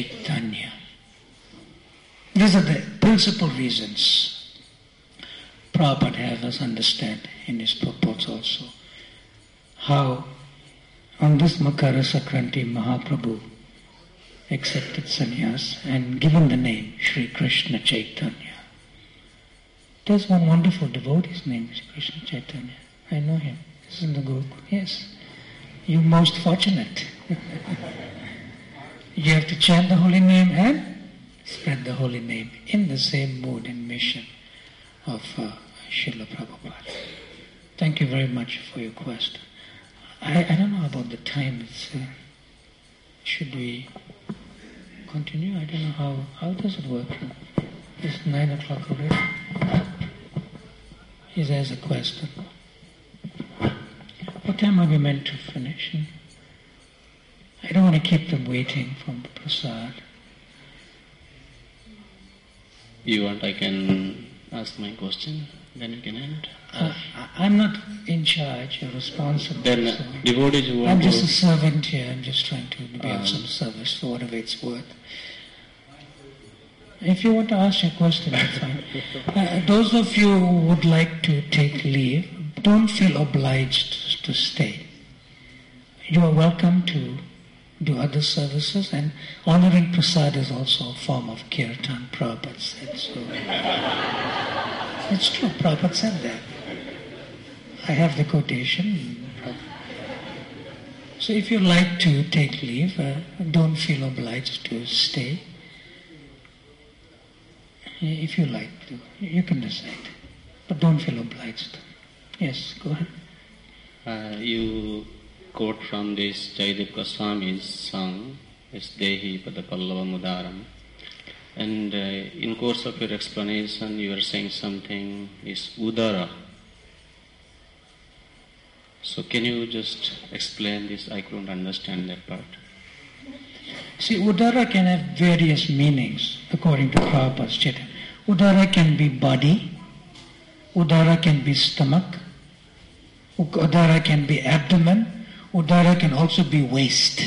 Chaitanya. These are the principal reasons Prabhupada have us understand in his purports also how on this Makara Sankranti Mahaprabhu accepted sannyas and given the name Sri Krishna Chaitanya. There's one wonderful devotee's name is Krishna Chaitanya. I know him. He's in the group. Yes. You're most fortunate. You have to chant the holy name and spread the holy name in the same mood and mission of Srila Prabhupada. Thank you very much for your question. I don't know about the time. Should we continue? I don't know how does it work? It's 9 o'clock already. He has a question. What time are we meant to finish? I don't want to keep them waiting for the prasad. You want I can ask my question, then you can end? I'm not in charge or responsible. Then so devotees who want I'm just a servant here. I'm just trying to be of some service for whatever it's worth. If you want to ask your question, that's fine. Those of you who would like to take leave, don't feel obliged to stay. You are welcome to do other services, and honoring prasad is also a form of kirtan. Prabhupada said so. It's true, Prabhupada said that. I have the quotation. So if you like to take leave, don't feel obliged to stay. If you like to, you can decide. But don't feel obliged. Yes, go ahead. You quote from this Jaydev Goswami's song, it's Dehi Padapallava Mudaram. And in course of your explanation, you were saying something is Udara. So can you just explain this? I couldn't understand that part. See, Udara can have various meanings according to Prabhupada's Chaitanya. Udara can be body, Udara can be stomach, Udara can be abdomen, Udara can also be waist.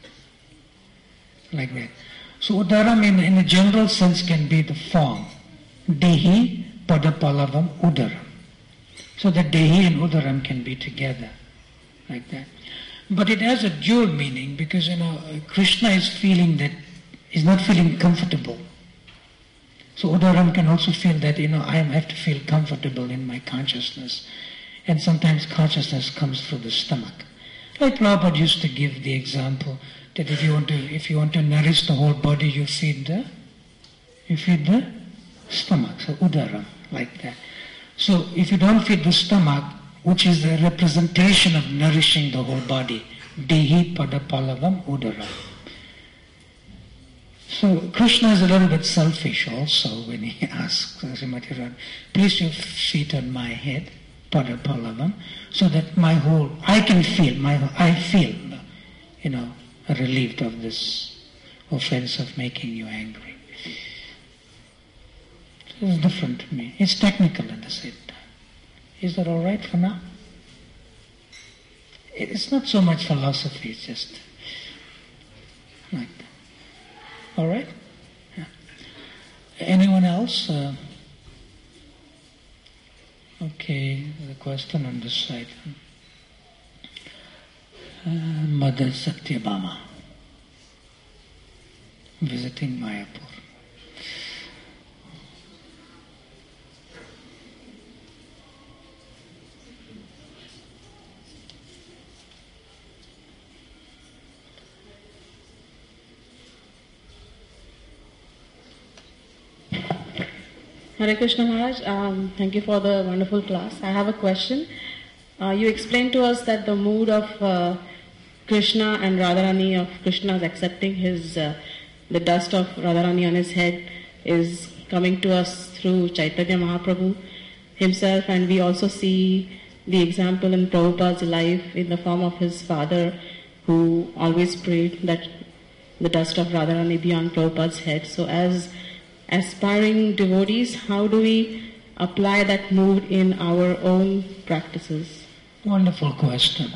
Like that. So Udaram in a general sense can be the form. Dehi, Padapalavam, Udaram. So that Dehi and Udaram can be together. Like that. But it has a dual meaning because, Krishna is feeling that, he's not feeling comfortable. So Udaram can also feel that, I have to feel comfortable in my consciousness. And sometimes consciousness comes through the stomach. Like Prabhupada used to give the example that if you want to nourish the whole body, you feed the stomach. So Udaram, like that. So if you don't feed the stomach, which is the representation of nourishing the whole body, Dehi Padapalavam Udaram. So Krishna is a little bit selfish also when he asks Srimati Radha, place your feet on my head, Padapalavam, so that I feel, relieved of this offense of making you angry. It's different to me. It's technical at the same time. Is that all right for now? It's not so much philosophy, it's just like that. All right? Yeah. Anyone else? Okay, the question on this side. Mother Satyabhama visiting Mayapur. Hare Krishna Maharaj, thank you for the wonderful class. I have a question. You explained to us that the mood of Krishna and Radharani, of Krishna's accepting the dust of Radharani on his head, is coming to us through Chaitanya Mahaprabhu himself, and we also see the example in Prabhupada's life in the form of his father, who always prayed that the dust of Radharani be on Prabhupada's head. So as aspiring devotees, how do we apply that mood in our own practices? Wonderful question.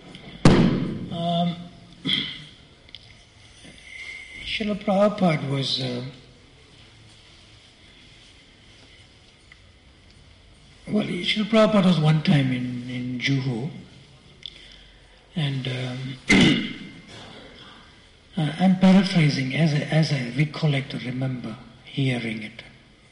Srila Prabhupada was Well, Srila Prabhupada was one time in Juhu, and I'm paraphrasing as I recollect or remember hearing it.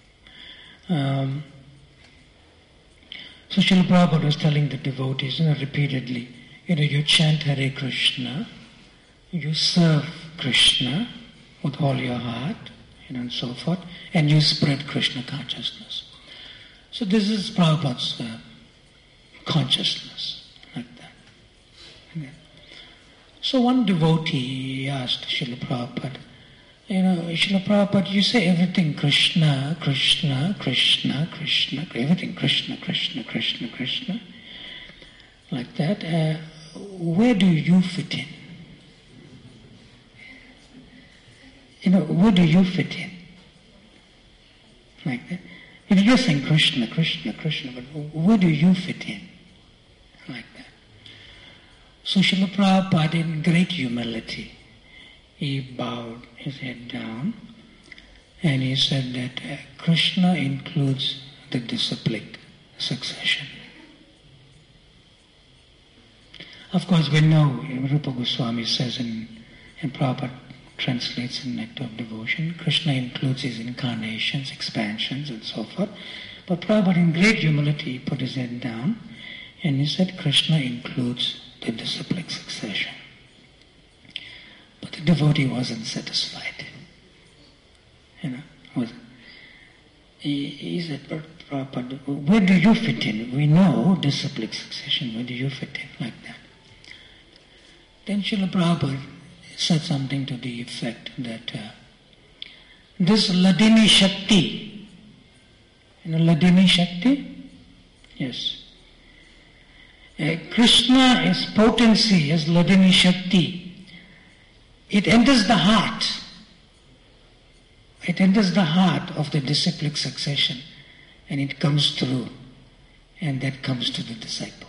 So Srila Prabhupada was telling the devotees, repeatedly, you chant Hare Krishna, you serve Krishna with all your heart, and so forth, and you spread Krishna consciousness. So this is Prabhupada's consciousness, like that. Okay. So one devotee asked Srila Prabhupada, Srila Prabhupada, you say everything Krishna, Krishna, Krishna, Krishna, everything Krishna, Krishna, Krishna, Krishna, like that. Where do you fit in? Where do you fit in? Like that. You're just saying Krishna, Krishna, Krishna, but where do you fit in? Like that. So Srila Prabhupada, in great humility, he bowed his head down and he said that Krishna includes the disciplic succession. Of course, we know, Rupa Goswami says, and Prabhupada translates in Nectar of Devotion, Krishna includes his incarnations, expansions, and so forth. But Prabhupada, in great humility, put his head down and he said Krishna includes the disciplic succession. But the devotee wasn't satisfied. He said, but Prabhupada, where do you fit in? We know disciplic succession, where do you fit in? Like that. Then Srila Prabhupada said something to the effect that this Ladini Shakti, Ladini Shakti? Yes. Krishna is potency, as Ladini Shakti. It enters the heart. It enters the heart of the disciplic succession and it comes through, and that comes to the disciple.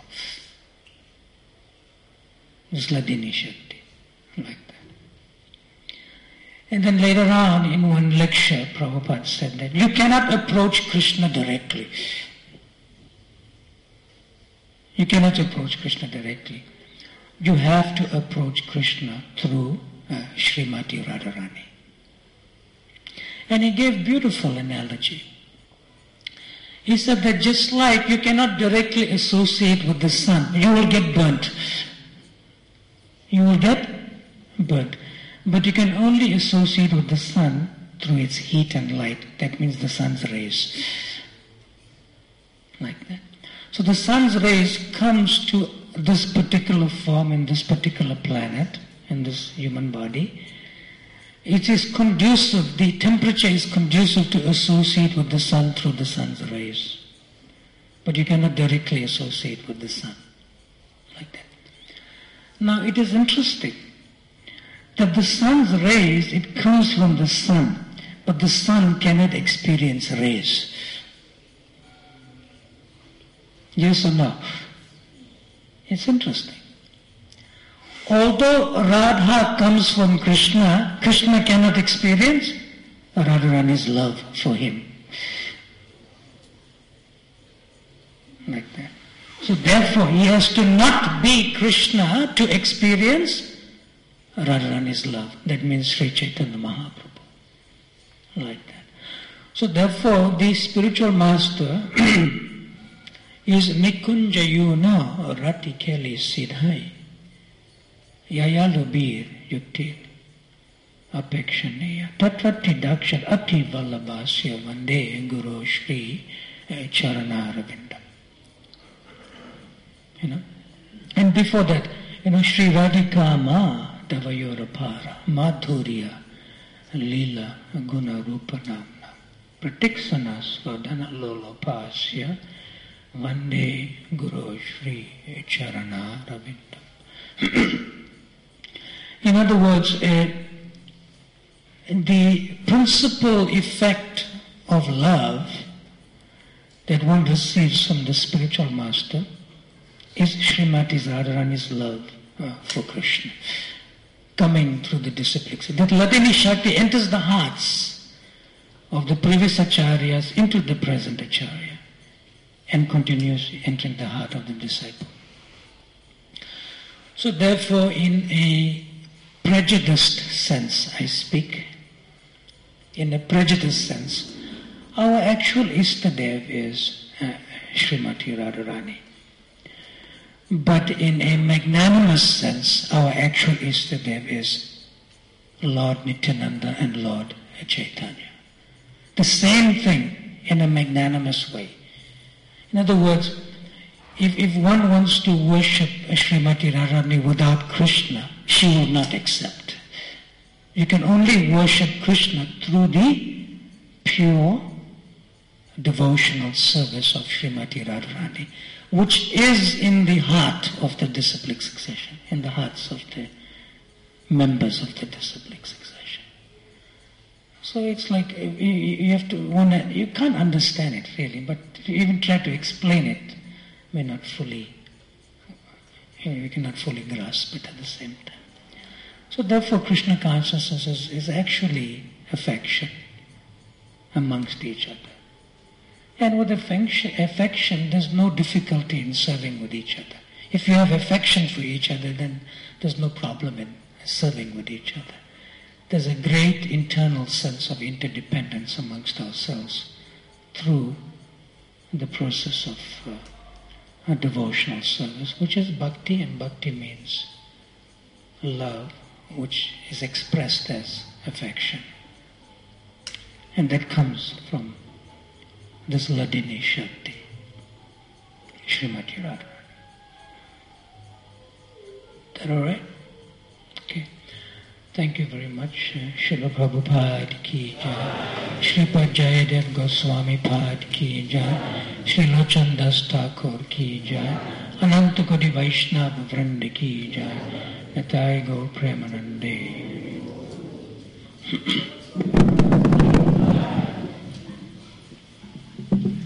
This Ladini Shakti, like that. And then later on in one lecture, Prabhupada said that you cannot approach Krishna directly. You cannot approach Krishna directly. You have to approach Krishna through Srimati Radharani. And he gave beautiful analogy. He said that just like you cannot directly associate with the sun, you will get burnt. You will get burnt. But you can only associate with the sun through its heat and light. That means the sun's rays. Like that. So the sun's rays comes to this particular form in this particular planet, in this human body. It is conducive, the temperature is conducive to associate with the sun through the sun's rays. But you cannot directly associate with the sun. Like that. Now it is interesting that the sun's rays, it comes from the sun, but the sun cannot experience rays. Yes or no? It's interesting. Although Radha comes from Krishna, Krishna cannot experience Radharani's love for him. Like that. So therefore he has to not be Krishna to experience Radharani's love. That means Sri Chaitanya Mahaprabhu. Like that. So therefore the spiritual master is Nikunjayuna Rati Keli Siddhai Yayalubir Yukti Apekshaneya Tatvati Dakshat Ati Vallabhasya Vande Guru Shri Charanaravindam. And before that, Shri Radhika Ma Davayorapara Madhurya Lila Guna Rupa Namna Pratiksana Svadana Lolopasya Vande Guru Shri Charanaravindam. In other words, the principal effect of love that one receives from the spiritual master is Srimati Radharani's love for Krishna, coming through the disciplines. That Ladini Shakti enters the hearts of the previous acharyas into the present acharya, and continues entering the heart of the disciple. So therefore, in a prejudiced sense, I speak, in a prejudiced sense, our actual Istadev is Srimati Radharani. But in a magnanimous sense, our actual Istadev is Lord Nityananda and Lord Chaitanya. The same thing in a magnanimous way. In other words, if one wants to worship Srimati Radharani without Krishna, she will not accept. You can only worship Krishna through the pure devotional service of Srimati Radharani, which is in the heart of the disciplic succession, in the hearts of the members of the disciplic succession. So it's like you can't understand it really, but if you even try to explain it, may not fully, you cannot fully grasp it at the same time. So therefore Krishna consciousness is actually affection amongst each other. And with affection, there's no difficulty in serving with each other. If you have affection for each other, then there's no problem in serving with each other. There's a great internal sense of interdependence amongst ourselves through the process of a devotional service, which is bhakti, and bhakti means love, which is expressed as affection. And that comes from this Ladini Shakti, Srimati Radharani. Is that all right? Okay. Thank you very much. Srila Prabhupada ki jai. Sripad Jayadev Goswami Pad ki jai. Sri Lochan Das Thakur ki jai. Ananta Kodi Vaishnava Vranda ki jai. Natai Gaur Premanande.